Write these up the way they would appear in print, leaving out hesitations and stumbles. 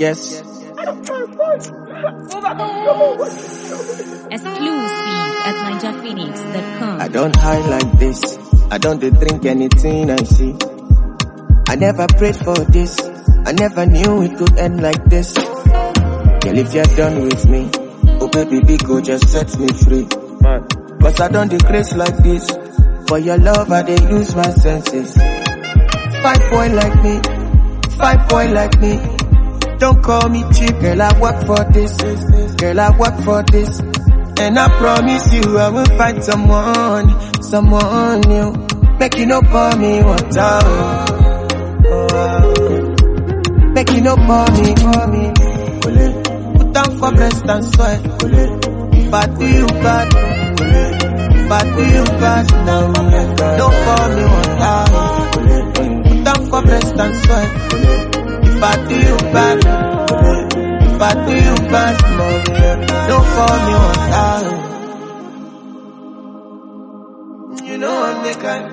Yes. Exclusive at NinjaPhoenix.com. I don't hide like this. I don't drink anything I see. I never prayed for this. I never knew it could end like this. Girl, if you're done with me, oh baby, Biko, just set me free. Cause I don't decrease like this. For your love, I dey use my senses. 5 boy like me, 5 boy like me. Don't call me cheap, girl, I work for this. Girl, I work for this. And I promise you I will find someone new. Make you no pour me water. Make you no pour me. Put down for breast and sweat. Bad to you bad. Bad to you bad. Don't pour me water. Put down for breast and sweat. Bad to you bad. Bad to you bad. Don't pour me water. You know I'm the kind.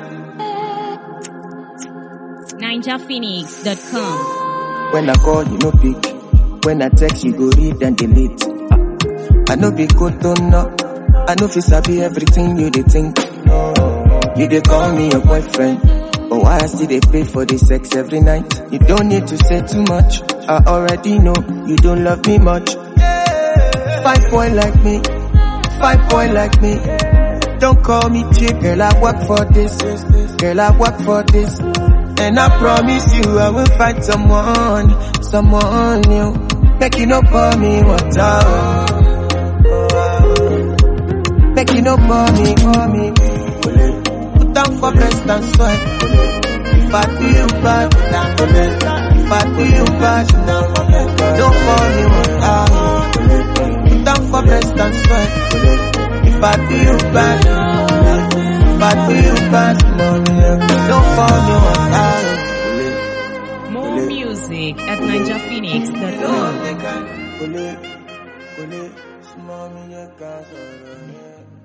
NinjaPhoenix.com. When I call, you no pick. When I text, you go read and delete. I know be good to know. I know fi sabi everything you dey think. You dey call me your boyfriend, but why I still dey pay for the sex every night? You don't need to say too much. I already know you don't love me much. 5 boy like me, 5 boy like me. Don't call me cheap, girl, I work for this. Girl, I work for this. And I promise you I will find someone new. Make you no pour me water. Make you no pour me. Put down for breast and sweat. Bad to you bad. Bad to you bad. Don't pour me water. Put down for breast and sweat. Bad to you bad. Bad to you bad. Don't pour me water. More music at NinjaPhoenix.com. Small